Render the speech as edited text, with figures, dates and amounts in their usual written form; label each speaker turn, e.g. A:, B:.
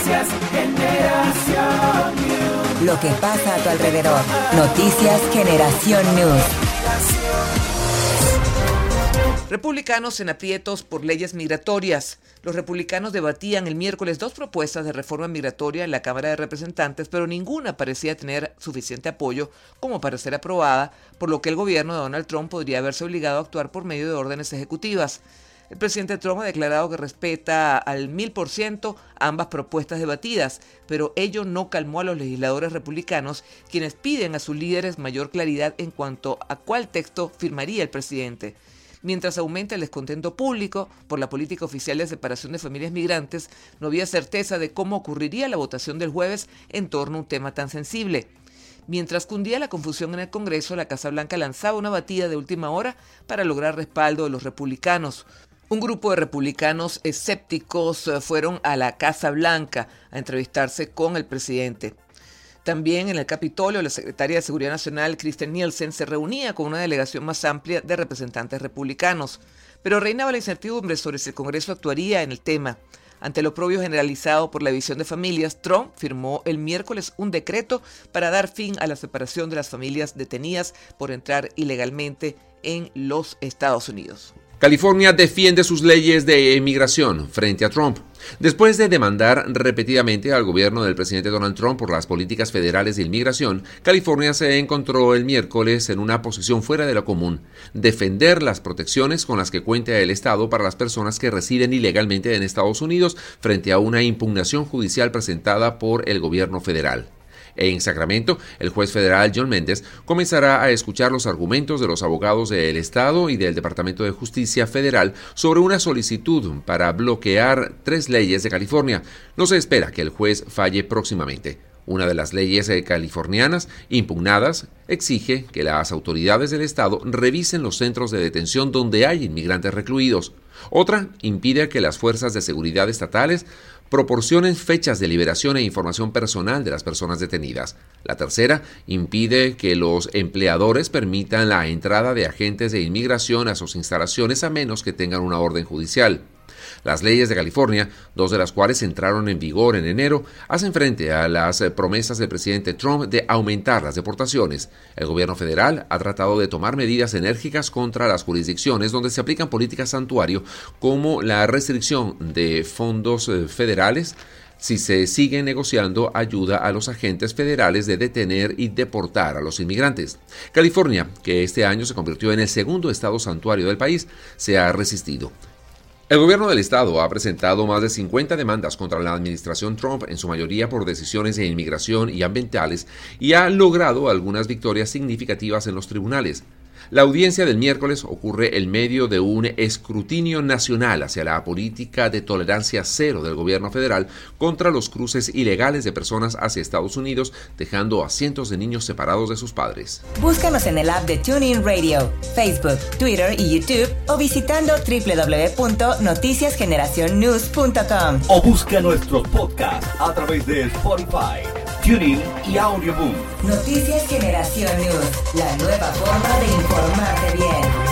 A: Noticias Generación News.
B: Lo que pasa a tu alrededor. Noticias Generación News.
C: Republicanos en aprietos por leyes migratorias. Los republicanos debatían el miércoles 2 propuestas de reforma migratoria en la Cámara de Representantes, pero ninguna parecía tener suficiente apoyo como para ser aprobada, por lo que el gobierno de Donald Trump podría verse obligado a actuar por medio de órdenes ejecutivas. El presidente Trump ha declarado que respeta al 1000% ambas propuestas debatidas, pero ello no calmó a los legisladores republicanos, quienes piden a sus líderes mayor claridad en cuanto a cuál texto firmaría el presidente. Mientras aumenta el descontento público por la política oficial de separación de familias migrantes, no había certeza de cómo ocurriría la votación del jueves en torno a un tema tan sensible. Mientras cundía la confusión en el Congreso, la Casa Blanca lanzaba una batida de última hora para lograr respaldo de los republicanos. Un grupo de republicanos escépticos fueron a la Casa Blanca a entrevistarse con el presidente. También en el Capitolio, la secretaria de Seguridad Nacional, Kirstjen Nielsen, se reunía con una delegación más amplia de representantes republicanos. Pero reinaba la incertidumbre sobre si el Congreso actuaría en el tema. Ante el oprobio generalizado por la división de familias, Trump firmó el miércoles un decreto para dar fin a la separación de las familias detenidas por entrar ilegalmente en los Estados Unidos.
D: California defiende sus leyes de inmigración frente a Trump. Después de demandar repetidamente al gobierno del presidente Donald Trump por las políticas federales de inmigración, California se encontró el miércoles en una posición fuera de lo común: defender las protecciones con las que cuenta el Estado para las personas que residen ilegalmente en Estados Unidos frente a una impugnación judicial presentada por el gobierno federal. En Sacramento, el juez federal John Méndez comenzará a escuchar los argumentos de los abogados del Estado y del Departamento de Justicia Federal sobre una solicitud para bloquear 3 leyes de California. No se espera que el juez falle próximamente. Una de las leyes californianas impugnadas exige que las autoridades del Estado revisen los centros de detención donde hay inmigrantes recluidos. Otra impide que las fuerzas de seguridad estatales proporcionen fechas de liberación e información personal de las personas detenidas. La tercera impide que los empleadores permitan la entrada de agentes de inmigración a sus instalaciones a menos que tengan una orden judicial. Las leyes de California, 2 de las cuales entraron en vigor en enero, hacen frente a las promesas del presidente Trump de aumentar las deportaciones. El gobierno federal ha tratado de tomar medidas enérgicas contra las jurisdicciones donde se aplican políticas santuario, como la restricción de fondos federales si se sigue negociando ayuda a los agentes federales de detener y deportar a los inmigrantes. California, que este año se convirtió en el segundo estado santuario del país, se ha resistido. El gobierno del estado ha presentado más de 50 demandas contra la administración Trump, en su mayoría por decisiones de inmigración y ambientales, y ha logrado algunas victorias significativas en los tribunales. La audiencia del miércoles ocurre en medio de un escrutinio nacional hacia la política de tolerancia cero del gobierno federal contra los cruces ilegales de personas hacia Estados Unidos, dejando a cientos de niños separados de sus padres.
B: Búscanos en el app de TuneIn Radio, Facebook, Twitter y YouTube, o visitando www.noticiasgeneracionnews.com.
E: O busca nuestros podcasts a través de Spotify, TuneIn y Audioboom.
B: Noticias Generación News, la nueva forma de informarte bien.